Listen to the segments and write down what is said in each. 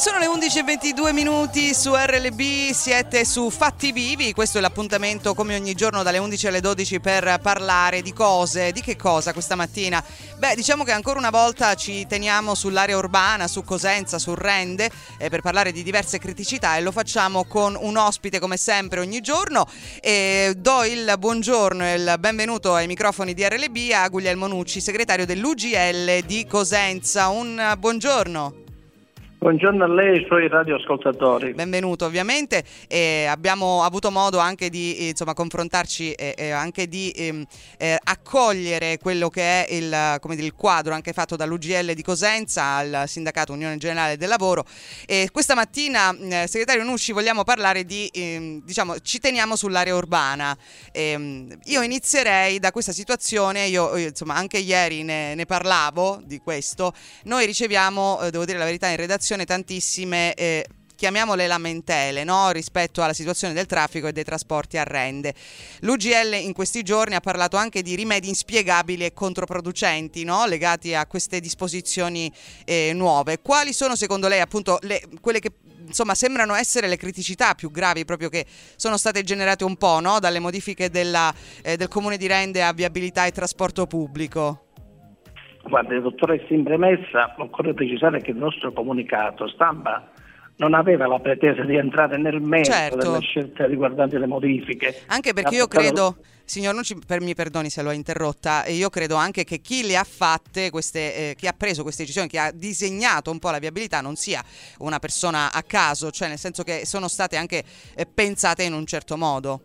Sono le 11:22 su RLB, siete su Fatti Vivi, questo è l'appuntamento come ogni giorno dalle 11 alle 12 per parlare di cose. Di che cosa questa mattina? Beh, diciamo che ancora una volta ci teniamo sull'area urbana, su Cosenza, su Rende, per parlare di diverse criticità, e lo facciamo con un ospite come sempre ogni giorno. Do il buongiorno e il benvenuto ai microfoni di RLB a Guglielmo Nucci, segretario dell'UGL di Cosenza. Un buongiorno. Buongiorno a lei e ai suoi radioascoltatori. Benvenuto ovviamente. Abbiamo avuto modo anche di confrontarci e anche di accogliere quello che è il quadro anche fatto dall'UGL di Cosenza al sindacato Unione Generale del Lavoro. Questa mattina, segretario Nucci, vogliamo parlare di ci teniamo sull'area urbana. Io inizierei da questa situazione. Io anche ieri ne parlavo di questo. Noi riceviamo, devo dire la verità, in redazione tantissime chiamiamole lamentele, no? Rispetto alla situazione del traffico e dei trasporti a Rende. L'UGL in questi giorni ha parlato anche di rimedi inspiegabili e controproducenti, no? Legati a queste disposizioni nuove. Quali sono secondo lei appunto quelle che sembrano essere le criticità più gravi proprio che sono state generate un po', no? Dalle modifiche del comune di Rende a viabilità e trasporto pubblico? Guarda, dottoressa, in premessa occorre precisare che il nostro comunicato stampa non aveva la pretesa di entrare nel merito delle scelte riguardanti le modifiche. Anche perché io credo, signor Nucci, mi perdoni se l'ho interrotta, io credo anche che chi le ha fatte chi ha preso queste decisioni, chi ha disegnato un po' la viabilità non sia una persona a caso, cioè nel senso che sono state anche pensate in un certo modo.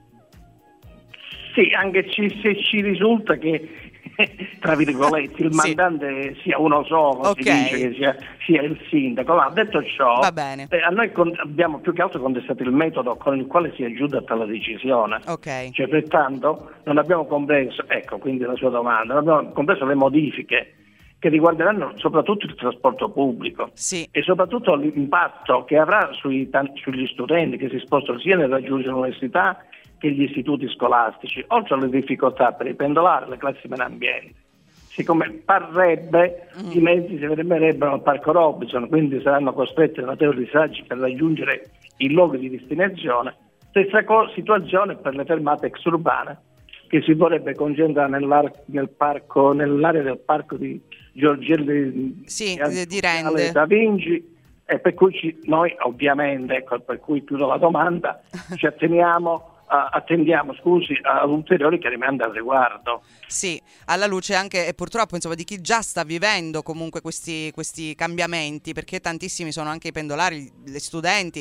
Sì, anche se ci risulta che tra virgolette il mandante sia uno solo, si dice che sia il sindaco. Ma detto ciò, va bene. A noi abbiamo più che altro contestato il metodo con il quale si è giunta a tale decisione. Cioè, pertanto non abbiamo compreso, quindi la sua domanda, non abbiamo compreso le modifiche che riguarderanno soprattutto il trasporto pubblico e soprattutto l'impatto che avrà sugli studenti che si spostano sia nel raggiungere l'università che gli istituti scolastici, oltre alle difficoltà per i pendolari, le classi meno ambienti. Siccome parrebbe i mezzi si fermerebbero al Parco Robinson, quindi saranno costretti a notevoli disagi per raggiungere i luoghi di destinazione. Stessa situazione per le fermate exurbane, che si vorrebbe concentrare nell'area del parco di Giorgelli di Rende, Da Vinci, e per cui noi ovviamente, per cui chiudo la domanda, ci attendiamo ad ulteriori chiarimenti al riguardo. Sì, alla luce anche purtroppo di chi già sta vivendo comunque questi cambiamenti, perché tantissimi sono anche i pendolari, gli studenti,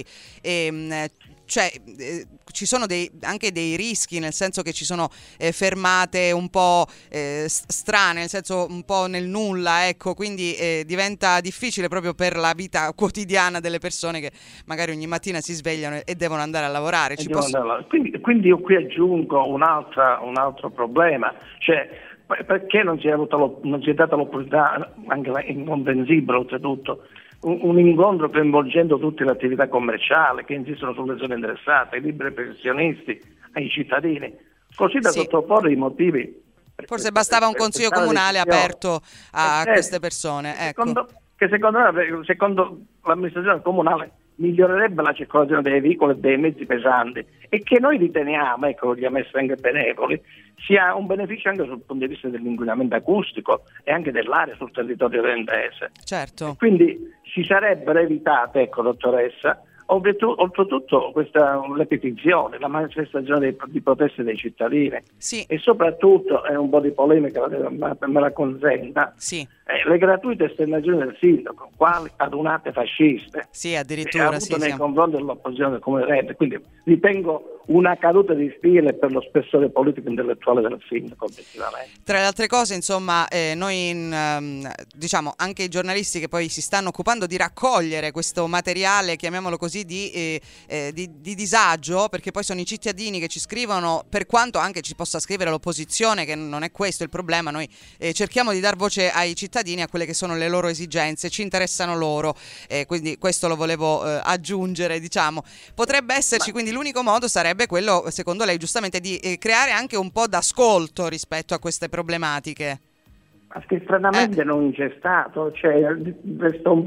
ci sono anche dei rischi, nel senso che ci sono fermate un po' strane, nel senso un po' nel nulla, quindi diventa difficile proprio per la vita quotidiana delle persone che magari ogni mattina si svegliano e devono andare a lavorare. Quindi io qui aggiungo un altro problema, cioè perché non si è data l'opportunità, anche incomprensibile oltretutto, un incontro coinvolgendo tutte le attività commerciali che insistono sulle zone interessate, ai liberi professionisti, ai cittadini, così da sottoporre i motivi. Forse bastava un consiglio comunale aperto a queste persone. Secondo l'amministrazione comunale migliorerebbe la circolazione dei veicoli e dei mezzi pesanti, e che noi riteniamo, gli ammessi anche benevoli, sia un beneficio anche sul punto di vista dell'inquinamento acustico e anche dell'aria sul territorio rendese. Certo. E quindi si sarebbero evitate, dottoressa, oltretutto le petizioni, la manifestazione di proteste dei cittadini, e soprattutto, è un po' di polemica, me la consenta, le gratuite esternazioni del sindaco, quali adunate fasciste, addirittura nei confronti dell'opposizione del Comune di Rende. Quindi ritengo una caduta di stile per lo spessore politico intellettuale del sindaco, obiettivamente. Tra le altre cose, noi anche i giornalisti che poi si stanno occupando di raccogliere questo materiale, chiamiamolo così, di disagio, perché poi sono i cittadini che ci scrivono, per quanto anche ci possa scrivere l'opposizione, che non è questo il problema. Noi cerchiamo di dar voce ai cittadini, a quelle che sono le loro esigenze, ci interessano loro, quindi questo lo volevo aggiungere. Potrebbe esserci, quindi l'unico modo sarebbe quello, secondo lei giustamente, di creare anche un po' d'ascolto rispetto a queste problematiche. Ma che stranamente non c'è stato, resta un po'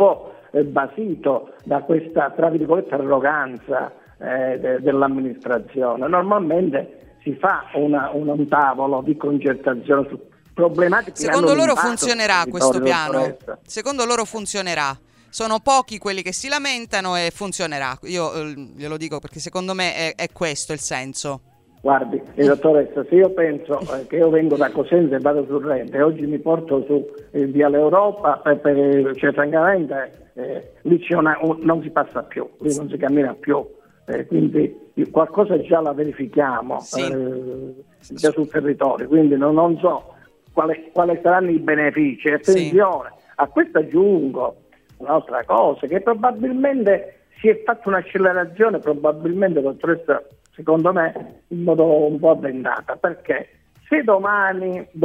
basito da questa, tra virgolette, arroganza dell'amministrazione. Normalmente si fa un tavolo di concertazione su problematiche. Secondo loro funzionerà questo piano? Secondo loro funzionerà? Sono pochi quelli che si lamentano e funzionerà. Io glielo dico perché secondo me è questo il senso. Guardi, dottoressa, se io penso che io vengo da Cosenza e vado sul Rete e oggi mi porto su via l'Europa, cioè francamente lì non si passa più, lì non si cammina più, quindi qualcosa già la verifichiamo già sul territorio, quindi non so quali saranno i benefici. Attenzione, a questo aggiungo un'altra cosa, che probabilmente si è fatta un'accelerazione, probabilmente, dottoressa, secondo me in modo un po' avventata, perché se domani si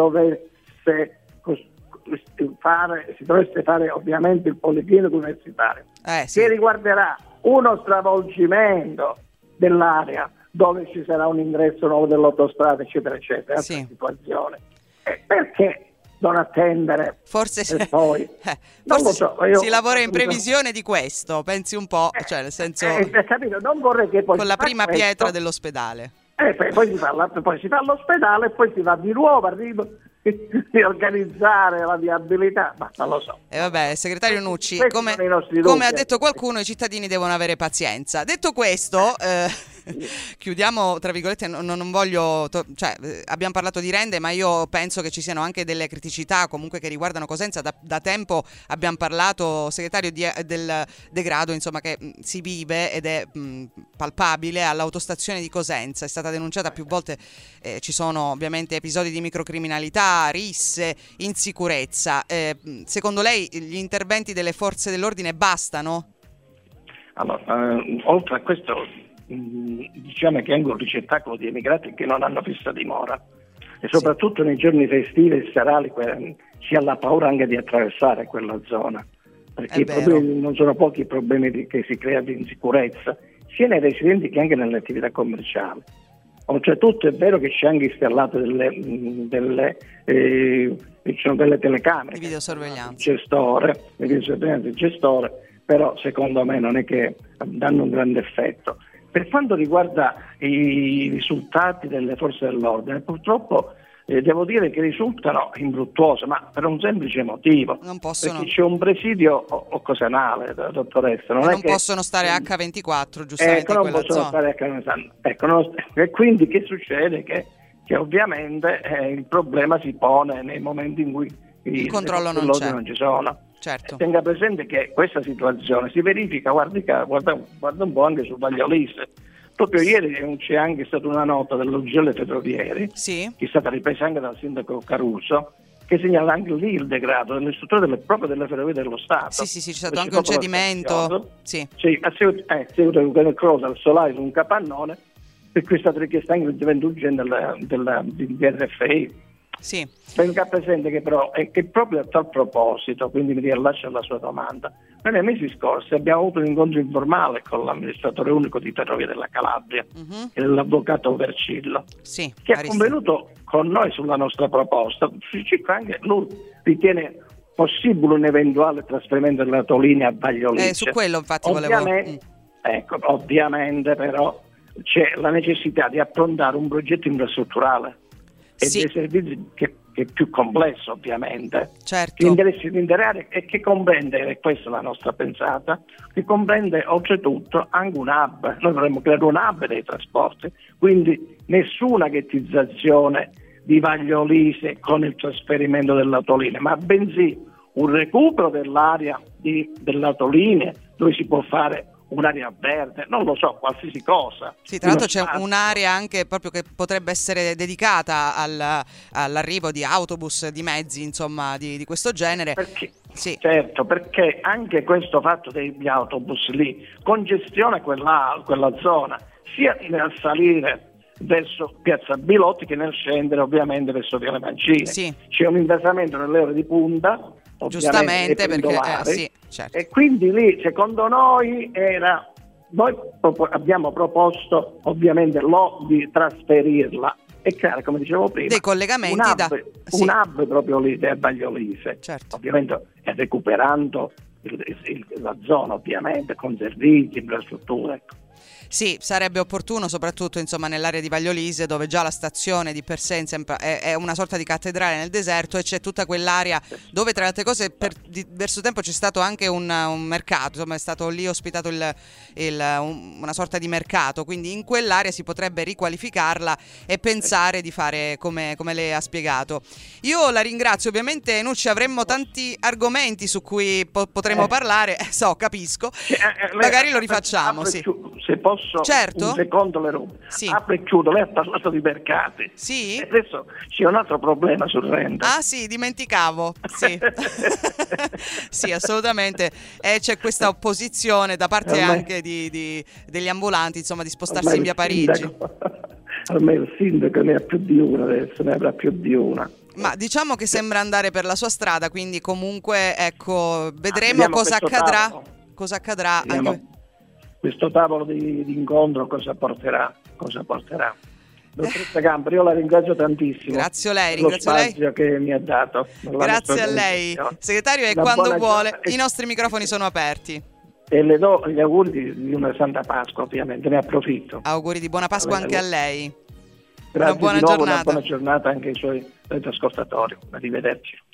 dovesse fare ovviamente il policlinico universitario, che riguarderà uno stravolgimento dell'area dove ci sarà un ingresso nuovo dell'autostrada, eccetera, eccetera, situazione, perché non attendere? Forse poi si lavora in previsione di questo, pensi un po', cioè nel senso capito? Non vorrei che poi con la prima pietra dell'ospedale. Poi si fa l'ospedale e poi si va di nuovo a riorganizzare la viabilità, ma non lo so. Vabbè, segretario Nucci, come ha detto qualcuno, i cittadini devono avere pazienza. Detto questo, chiudiamo, tra virgolette, non voglio, abbiamo parlato di rende, ma io penso che ci siano anche delle criticità comunque che riguardano Cosenza. Da tempo abbiamo parlato, segretario, del degrado, insomma, che si vive ed è palpabile all'autostazione di Cosenza. È stata denunciata più volte, ci sono ovviamente episodi di microcriminalità, risse, insicurezza. Secondo lei gli interventi delle forze dell'ordine bastano? Allora, oltre a questo, diciamo che è anche un ricettacolo di emigrati che non hanno fissa dimora, e soprattutto nei giorni festivi e serali si ha la paura anche di attraversare quella zona, perché non sono pochi i problemi che si crea di insicurezza sia nei residenti che anche nelle attività commerciali. Oltretutto è vero che c'è anche installato delle telecamere di videosorveglianza, il gestore, però secondo me non è che danno un grande effetto. Per quanto riguarda i risultati delle forze dell'ordine, purtroppo devo dire che risultano infruttuose, ma per un semplice motivo, perché c'è un presidio occasionale, dottoressa. Non possono stare H24, giustamente, non possono stare H24. E quindi che succede? Che ovviamente il problema si pone nei momenti in cui il controllo non ci sono. Certo. Tenga presente che questa situazione si verifica, guarda un po' anche su Vagliolise. Proprio ieri c'è anche stata una nota dell'UGL Ferrovieri, che è stata ripresa anche dal sindaco Caruso, che segnala anche lì il degrado delle strutture proprio delle ferrovie dello Stato. Sì, c'è stato anche un cedimento. A seguito del crollo al solare su un capannone, per cui è stata richiesta anche l'intervento urgente del RFI. Sì. Tenga presente che però è che proprio a tal proposito, quindi mi rilascio alla sua domanda, noi nei mesi scorsi abbiamo avuto un incontro informale con l'amministratore unico di Ferrovie della Calabria e l'avvocato Vercillo, che ha convenuto con noi sulla nostra proposta. Anche lui ritiene possibile un eventuale trasferimento della Toline a Vagliolise. Su quello infatti volevo. Ovviamente però c'è la necessità di approntare un progetto infrastrutturale e dei servizi che è più complesso, ovviamente, che interessa l'intera area e che comprende, e questa è la nostra pensata, che comprende oltretutto anche un hub. Noi vorremmo creare un hub dei trasporti, quindi nessuna ghettizzazione di Vagliolise con il trasferimento della Toline, ma bensì un recupero dell'area della Toline, dove si può fare un'area verde, non lo so, qualsiasi cosa. Sì, tra l'altro c'è un'area anche proprio che potrebbe essere dedicata all'arrivo di autobus, di mezzi, insomma, di questo genere. Certo, perché anche questo fatto degli autobus lì congestiona quella zona, sia nel salire verso Piazza Bilotti che nel scendere ovviamente verso Viale Mancini. C'è un intasamento nelle ore di punta, giustamente, perché certo. E quindi lì secondo noi abbiamo proposto ovviamente di trasferirla e creare, come dicevo prima, dei collegamenti un hub proprio lì a Vagliolise, certo. Ovviamente recuperando la zona, ovviamente, con servizi, infrastrutture. Ecco. Sì, sarebbe opportuno, soprattutto insomma nell'area di Vagliolise, dove già la stazione di per sé è una sorta di cattedrale nel deserto, e c'è tutta quell'area dove, tra le altre cose, per diverso tempo c'è stato anche un mercato, insomma è stato lì ospitato una sorta di mercato, quindi in quell'area si potrebbe riqualificarla e pensare di fare come lei ha spiegato. Io la ringrazio, ovviamente Nucci, avremmo tanti argomenti su cui potremmo parlare, capisco, magari lo rifacciamo, sì. Se posso, certo? Un secondo le rubo. Sì. Apro e chiudo, lei ha parlato di mercati. Sì? E adesso c'è un altro problema sul render. Ah sì, dimenticavo. Sì, sì, assolutamente. E c'è questa opposizione da parte anche degli ambulanti, insomma, di spostarsi in via Parigi. Almeno il sindaco ne ha più di una adesso, ne avrà più di una. Ma diciamo che sembra andare per la sua strada, quindi comunque, ecco, vedremo cosa accadrà. Tavolo. Cosa accadrà anche... Questo tavolo di incontro cosa porterà? Dottoressa Gambari, io la ringrazio tantissimo. Grazie a lei, per lo spazio che mi ha dato. Grazie a lei, segretario, e quando vuole i nostri microfoni sono aperti. E le do gli auguri di una Santa Pasqua, ovviamente, ne approfitto. Auguri di buona Pasqua anche a lei. Grazie, una buona di nuovo, giornata. Una buona giornata anche ai suoi ascoltatori. Arrivederci.